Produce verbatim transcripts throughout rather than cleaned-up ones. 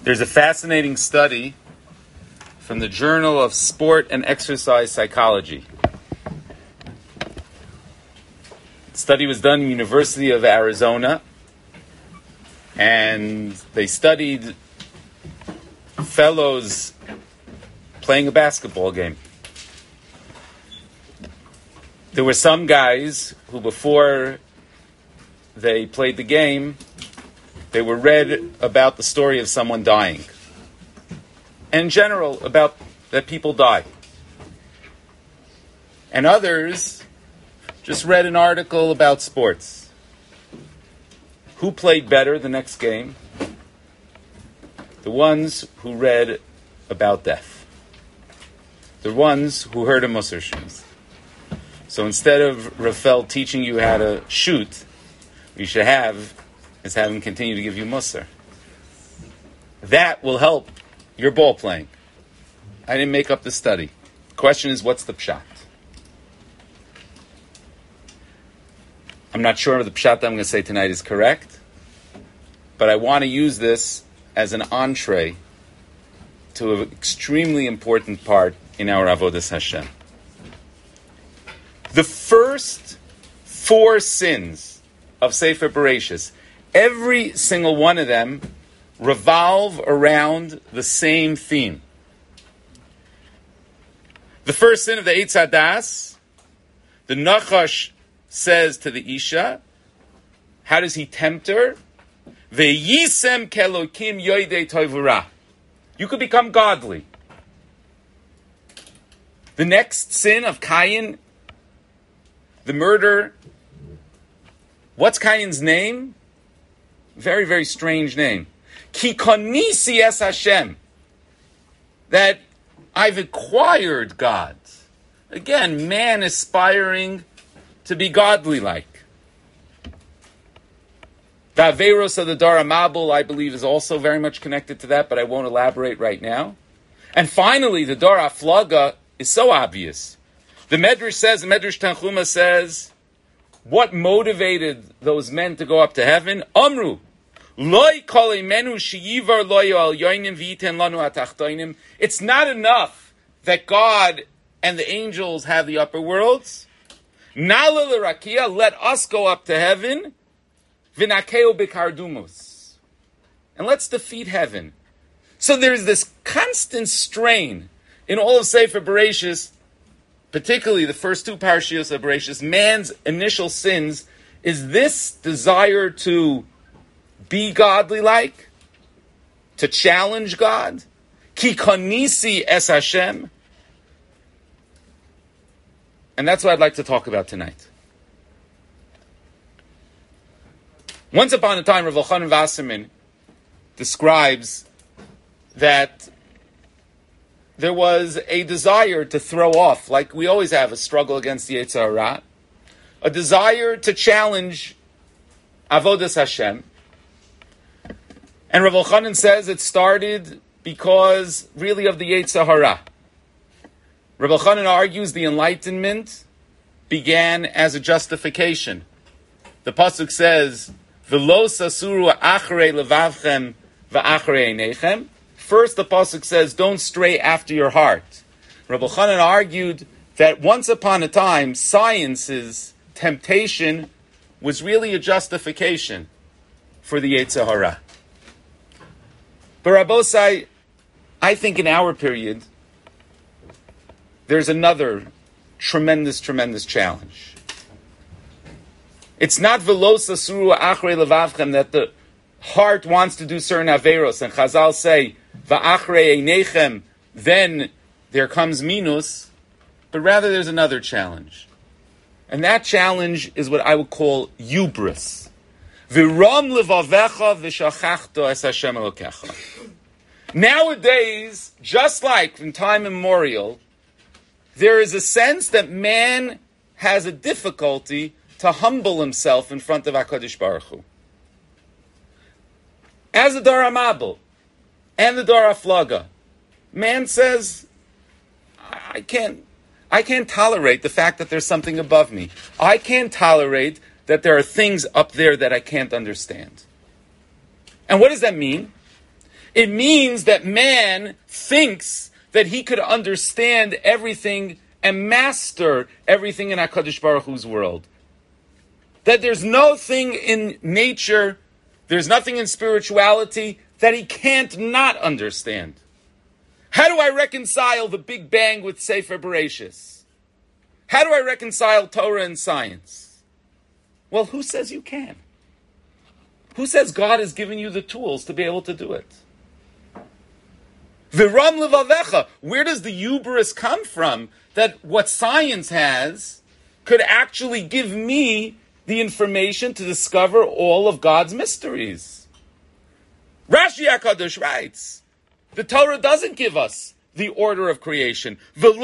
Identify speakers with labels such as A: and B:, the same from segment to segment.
A: There's a fascinating study from the Journal of Sport and Exercise Psychology. The study was done at the University of Arizona, and they studied fellows playing a basketball game. There were some guys who, before they played the game, they were read about the story of someone dying. And in general, about that people die. And others just read an article about sports. Who played better the next game? The ones who read about death. The ones who heard a Musar Shins. So instead of Rafael teaching you how to shoot, what you should have is have him continue to give you Musar. That will help your ball playing. I didn't make up the study. The question is, what's the pshat? I'm not sure if the pshat that I'm going to say tonight is correct, but I want to use this as an entree to an extremely important part in our Avodas Hashem. The first four sins of Sefer Bereshis, every single one of them revolve around the same theme. The first sin of the Eitz Hadas, the Nachash says to the Isha, how does he tempt her? Ve'yisem kelokim yoidei toivura. You could become godly. The next sin of Cain, the murder. What's Cain's name? Very, very strange name. Ki konisi es Hashem. That I've acquired God. Again, man aspiring to be godly-like. The Averos of the Dara Mabul, I believe, is also very much connected to that, but I won't elaborate right now. And finally, the Dara Aflaga is so obvious. The Medrash says, the Medrash Tanchuma says, what motivated those men to go up to heaven? Amru. It's not enough that God and the angels have the upper worlds. Let us go up to heaven. And let's defeat heaven. So there's this constant strain in all of Sefer Bereshis, particularly the first two parashiyos of Bereshis. Man's initial sins is this desire to be godly-like, to challenge God. Ki konisi es Hashem. And that's what I'd like to talk about tonight. Once upon a time, Rav Elchanan Wasserman describes that there was a desire to throw off, like we always have a struggle against the Yetzer Hara, a desire to challenge Avodas Hashem. And Rav Elchanan says it started because, really, of the Yetzer Hara. Rav Elchanan argues the Enlightenment began as a justification. The pasuk says, "V'lo sasuru achrei levavchem v'achrei einechem." First, the pasuk says, "Don't stray after your heart." Rav Elchanan argued that once upon a time, science's temptation was really a justification for the Yetzer Hara. But Rabbosai, I think in our period, there's another tremendous, tremendous challenge. It's not v'lo sasuru achrei levavchem that the heart wants to do certain averos, and Chazal say va'achrei einechem, then there comes minus, but rather there's another challenge. And that challenge is what I would call hubris. V'ram levavecha v'shachachto es Hashem Elokecha. Nowadays, just like from time immemorial, there is a sense that man has a difficulty to humble himself in front of HaKadosh Baruch Hu. As the Dara Mabul and the Dara Aflaga, man says, I can't, I can't tolerate the fact that there's something above me. I can't tolerate that there are things up there that I can't understand. And what does that mean? It means that man thinks that he could understand everything and master everything in HaKadosh Baruch Hu's world. That there's no thing in nature, there's nothing in spirituality that he can't not understand. How do I reconcile the Big Bang with Sefer Bereshis? How do I reconcile Torah and science? Well, who says you can? Who says God has given you the tools to be able to do it? Viram levavecha. Where does the hubris come from that what science has could actually give me the information to discover all of God's mysteries? Rashi HaKadosh writes, the Torah doesn't give us the order of creation.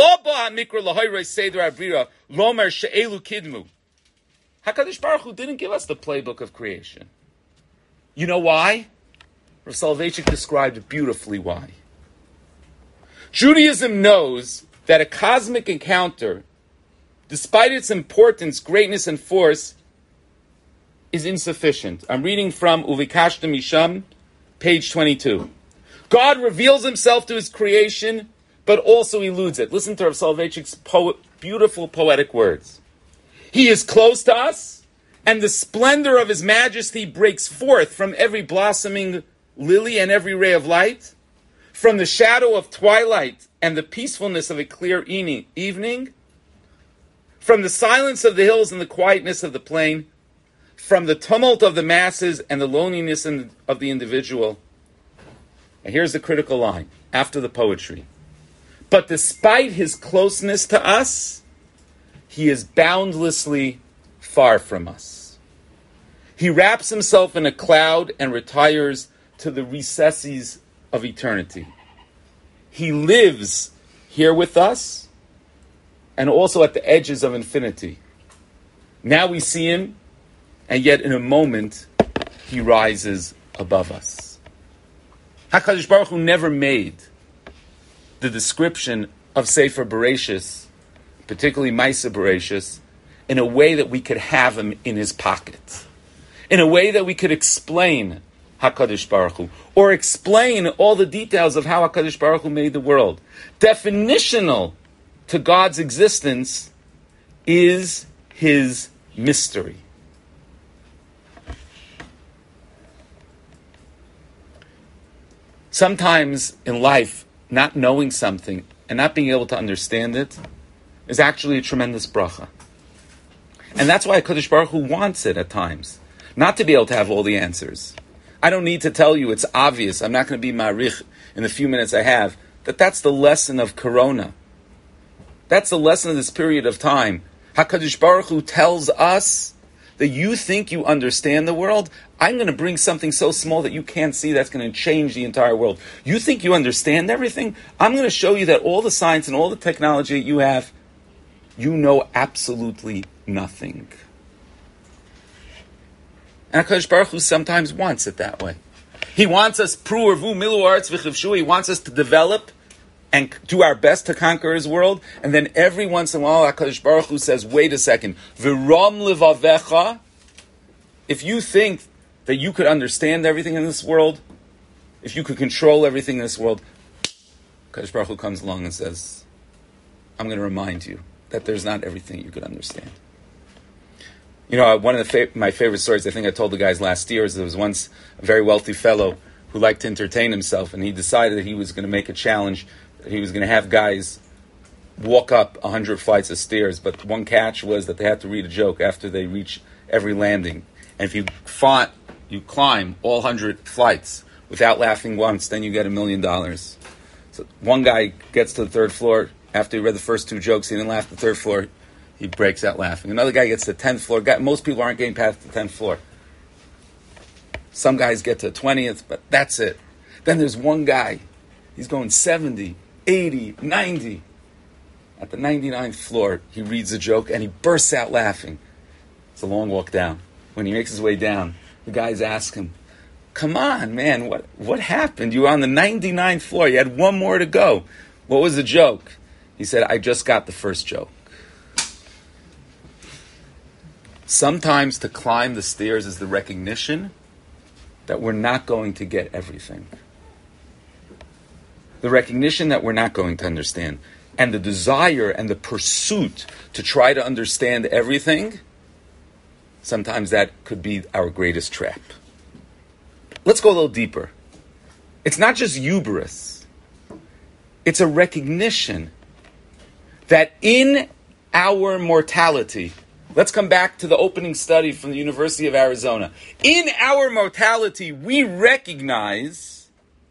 A: HaKadosh Baruch Hu didn't give us the playbook of creation. You know why? Rav Soloveitchik described beautifully why. Judaism knows that a cosmic encounter, despite its importance, greatness, and force, is insufficient. I'm reading from Uvikashta Misham, page twenty-two. God reveals himself to his creation, but also eludes it. Listen to Rav Soloveitchik's po- beautiful poetic words. He is close to us, and the splendor of his majesty breaks forth from every blossoming lily and every ray of light, from the shadow of twilight and the peacefulness of a clear evening, from the silence of the hills and the quietness of the plain, from the tumult of the masses and the loneliness of the individual. And here's the critical line after the poetry. But despite his closeness to us, he is boundlessly far from us. He wraps himself in a cloud and retires to the recesses of eternity. He lives here with us and also at the edges of infinity. Now we see him, and yet in a moment he rises above us. HaKadosh Baruch Hu never made the description of Sefer Bereshis, particularly Maaseh Bereshis, in a way that we could have him in his pocket, in a way that we could explain HaKadosh Baruch Hu, or explain all the details of how HaKadosh Baruch Hu made the world. Definitional to God's existence is his mystery. Sometimes in life, not knowing something and not being able to understand it is actually a tremendous bracha. And that's why HaKadosh Baruch Hu wants it at times, not to be able to have all the answers. I don't need to tell you, it's obvious. I'm not going to be marich in the few minutes I have, that that's the lesson of Corona. That's the lesson of this period of time. HaKadosh Baruch Hu tells us that you think you understand the world. I'm going to bring something so small that you can't see that's going to change the entire world. You think you understand everything? I'm going to show you that all the science and all the technology that you have, you know absolutely nothing. And HaKadosh Baruch Hu sometimes wants it that way. He wants us, pru'ervu milu artz v'chivshu, he wants us to develop and do our best to conquer his world. And then every once in a while, HaKadosh Baruch Hu says, wait a second, v'ram levavecha, if you think that you could understand everything in this world, if you could control everything in this world, HaKadosh Baruch Hu comes along and says, I'm going to remind you that there's not everything you could understand. You know, one of the fa- my favorite stories, I think I told the guys last year, is there was once a very wealthy fellow who liked to entertain himself, and he decided that he was going to make a challenge, that he was going to have guys walk up one hundred flights of stairs, but one catch was that they had to read a joke after they reach every landing. And if you fought, you climb all one hundred flights without laughing once, then you get a million dollars. So one guy gets to the third floor, after he read the first two jokes, he didn't laugh the third floor, he breaks out laughing. Another guy gets to the tenth floor. Most people aren't getting past the tenth floor. Some guys get to the twentieth, but that's it. Then there's one guy. He's going seventy, eighty, ninety. At the ninety-ninth floor, he reads a joke and he bursts out laughing. It's a long walk down. When he makes his way down, the guys ask him, come on, man, what, what happened? You were on the ninety-ninth floor. You had one more to go. What was the joke? He said, I just got the first joke. Sometimes to climb the stairs is the recognition that we're not going to get everything. the recognition that we're not going to understand, and the desire and the pursuit to try to understand everything, sometimes that could be our greatest trap. Let's go a little deeper. It's not just hubris. It's a recognition that in our mortality, let's come back to the opening study from the University of Arizona. In our mortality, we recognize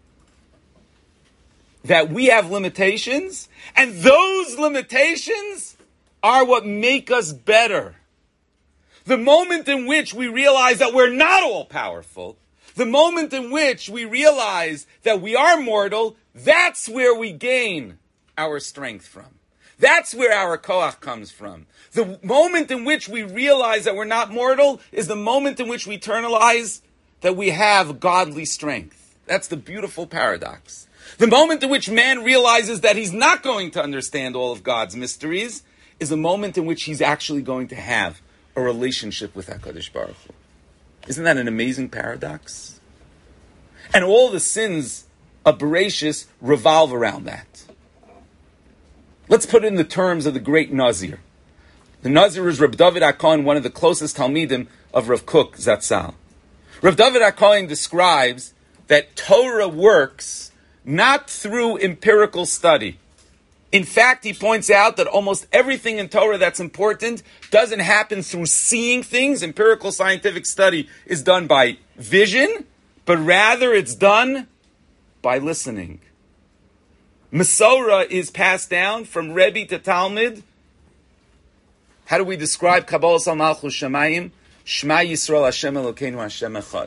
A: that we have limitations, and those limitations are what make us better. The moment in which we realize that we're not all powerful, the moment in which we realize that we are mortal, that's where we gain our strength from. That's where our koach comes from. The moment in which we realize that we're not mortal is the moment in which we internalize that we have godly strength. That's the beautiful paradox. The moment in which man realizes that he's not going to understand all of God's mysteries is the moment in which he's actually going to have a relationship with HaKadosh Baruch Hu. Isn't that an amazing paradox? And all the sins of Bereshis revolve around that. Let's put it in the terms of the great Nazir. The Nazir is Reb David HaKohen, one of the closest Talmidim of Rav Kook Zatzal. Rav David HaKohen describes that Torah works not through empirical study. In fact, he points out that almost everything in Torah that's important doesn't happen through seeing things. Empirical scientific study is done by vision, but rather it's done by listening. Masorah is passed down from Rebbe to Talmud. How do we describe Kabbalas al Malchus Shamayim? Shema Yisrael Hashem Elokeinu Hashem Echad.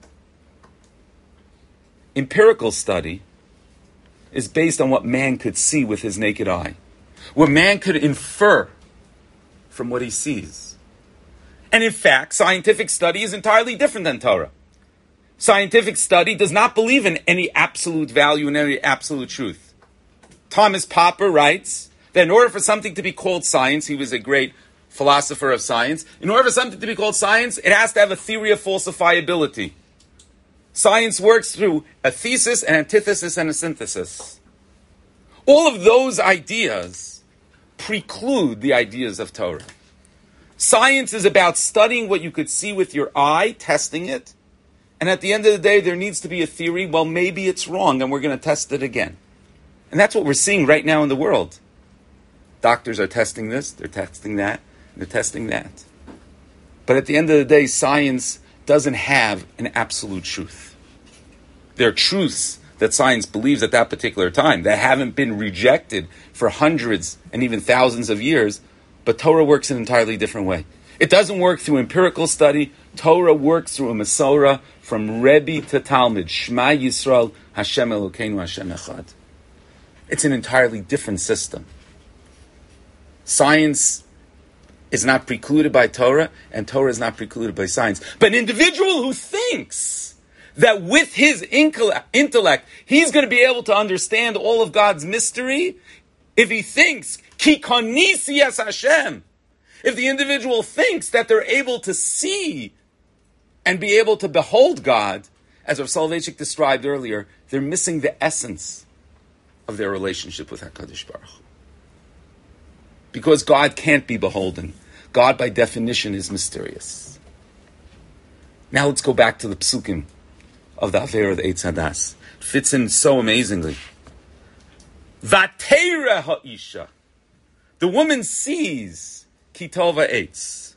A: Empirical study is based on what man could see with his naked eye, what man could infer from what he sees. And in fact, scientific study is entirely different than Torah. Scientific study does not believe in any absolute value and any absolute truth. Thomas Popper writes that in order for something to be called science, he was a great philosopher of science, in order for something to be called science, it has to have a theory of falsifiability. Science works through a thesis, an antithesis, and a synthesis. All of those ideas preclude the ideas of Torah. Science is about studying what you could see with your eye, testing it, and at the end of the day, there needs to be a theory. Well, maybe it's wrong, and we're going to test it again. And that's what we're seeing right now in the world. Doctors are testing this, they're testing that, they're testing that. But at the end of the day, science doesn't have an absolute truth. There are truths that science believes at that particular time that haven't been rejected for hundreds and even thousands of years, but Torah works in an entirely different way. It doesn't work through empirical study. Torah works through a Masorah from Rebbe to Talmud. Shema Yisrael Hashem Elokeinu Hashem Echad. It's an entirely different system. Science is not precluded by Torah, and Torah is not precluded by science. But an individual who thinks that with his intellect, he's going to be able to understand all of God's mystery, if he thinks, Ki konisi es Hashem, if the individual thinks that they're able to see and be able to behold God, as Rav Soloveitchik described earlier, they're missing the essence of their relationship with HaKadosh Baruch Hu. Because God can't be beholden. God, by definition, is mysterious. Now let's go back to the psukim of the Avera of the Eitz Hadas. Fits in so amazingly. Vateira ha'isha. The woman sees kitova eitz.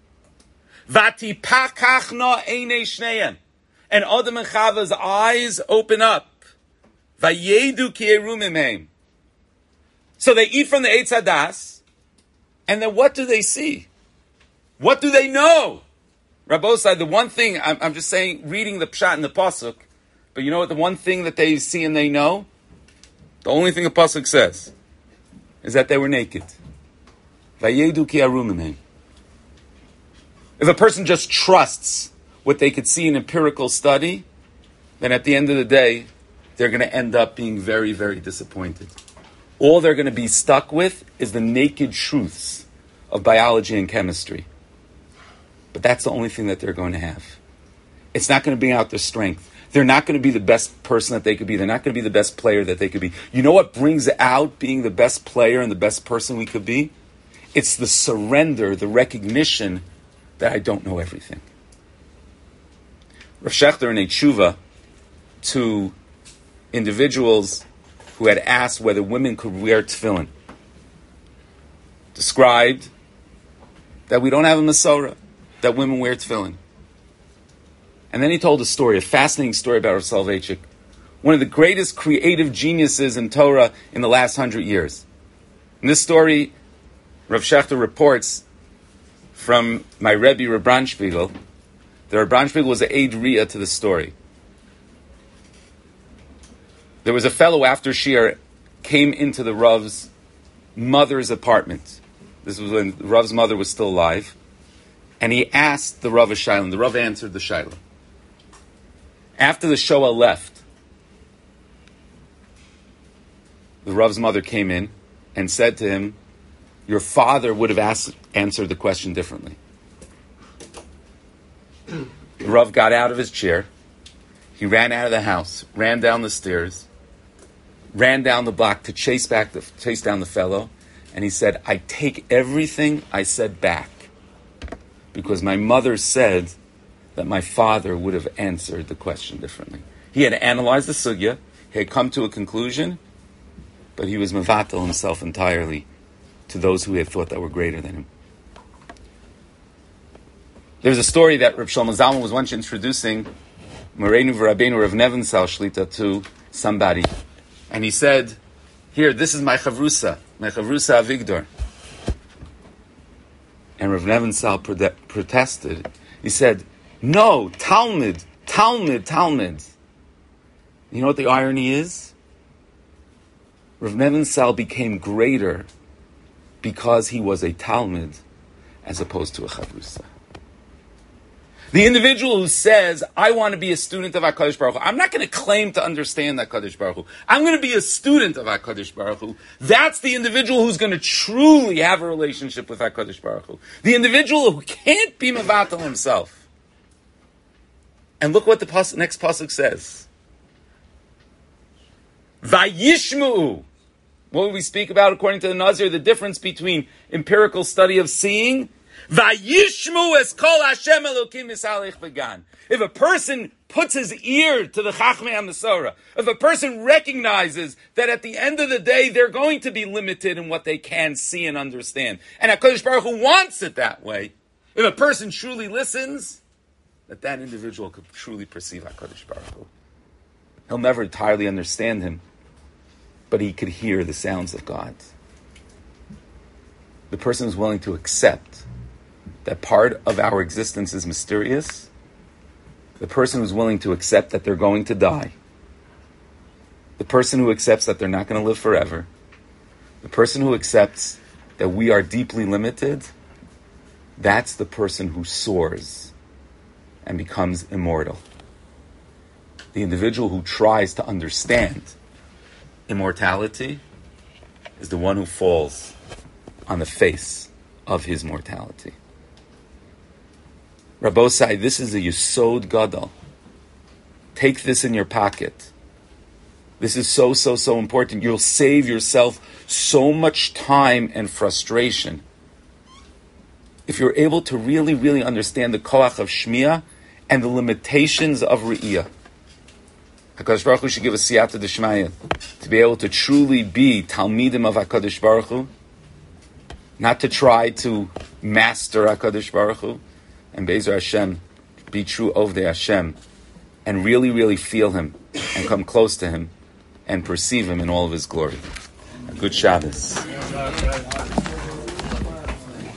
A: Vatipakachna einei shneim. And Adam and Chava's eyes open up. Vayedu ki eru mimheim. So they eat from the Eitz Hadas, and then what do they see? What do they know? Rabbosai, the one thing, I'm, I'm just saying, reading the Pshat and the Pasuk, but you know what the one thing that they see and they know? The only thing the Pasuk says is that they were naked. Vayedu ki aru mimheim. If a person just trusts what they could see in empirical study, then at the end of the day, they're going to end up being very, very disappointed. All they're going to be stuck with is the naked truths of biology and chemistry. But that's the only thing that they're going to have. It's not going to bring out their strength. They're not going to be the best person that they could be. They're not going to be the best player that they could be. You know what brings out being the best player and the best person we could be? It's the surrender, the recognition that I don't know everything. Rav Shechter in a tshuva to individuals who had asked whether women could wear tefillin described that we don't have a Masorah, that women wear tefillin. And then he told a story, a fascinating story about Rav Soloveitchik, one of the greatest creative geniuses in Torah in the last hundred years. In this story, Rav Shechter reports from my Rebbe, Rav Branspiegel, that Rav Branspiegel was an Eid Riyah to the story. There was a fellow after Shir came into the Rav's mother's apartment. This was when the Rav's mother was still alive. And he asked the Rav a shayla. The Rav answered the shayla. After the Shoah left, the Rav's mother came in and said to him, your father would have asked, answered the question differently. The Rav got out of his chair. He ran out of the house, ran down the stairs, ran down the block to chase back the, chase down the fellow, and he said, I take everything I said back because my mother said that my father would have answered the question differently. He had analyzed the sugya, he had come to a conclusion, but he was mevatel himself entirely to those who had thought that were greater than him. There's a story that Reb Shlomo Zalman was once introducing Moreinu v'Rabbeinu Rav Nevinsal Shlita to somebody, and he said, here, this is my chavrusa, my chavrusa Avigdor. And Rav Nevinsal prote- protested. He said, no, Talmud, Talmud, Talmud. You know what the irony is? Rav Nevinsal became greater because he was a Talmud as opposed to a chavrusa. The individual who says, I want to be a student of HaKadosh Baruch Hu, I'm not going to claim to understand HaKadosh Baruch Hu. I'm going to be a student of HaKadosh Baruch Hu. That's the individual who's going to truly have a relationship with HaKadosh Baruch Hu. The individual who can't be mevatel himself. And look what the pas- next pasuk says. Vayishmu. What would we speak about according to the Nazir? The difference between empirical study of seeing. Vayishmu es kol Hashem Elokim misalech began. If a person puts his ear to the Chachmei HaMasorah, if a person recognizes that at the end of the day they're going to be limited in what they can see and understand, and HaKadosh Baruch Hu wants it that way, if a person truly listens, that that individual could truly perceive HaKadosh Baruch Hu. He'll never entirely understand him, but he could hear the sounds of God. The person is willing to accept that part of our existence is mysterious. The person who's willing to accept that they're going to die. The person who accepts that they're not going to live forever. The person who accepts that we are deeply limited. That's the person who soars and becomes immortal. The individual who tries to understand immortality is the one who falls on the face of his mortality. Rabbosai, this is a Yesod Gadol. Take this in your pocket. This is so, so, so important. You'll save yourself so much time and frustration if you're able to really, really understand the koach of Shmiya and the limitations of Re'iyah. HaKadosh Baruch Hu should give us siyata d'shmaya to be able to truly be Talmidim of HaKadosh Baruch Hu, not to try to master HaKadosh Baruch Hu, and Be'ezer Hashem, be true Ovdei Hashem, and really, really feel Him, and come close to Him, and perceive Him in all of His glory. A good Shabbos.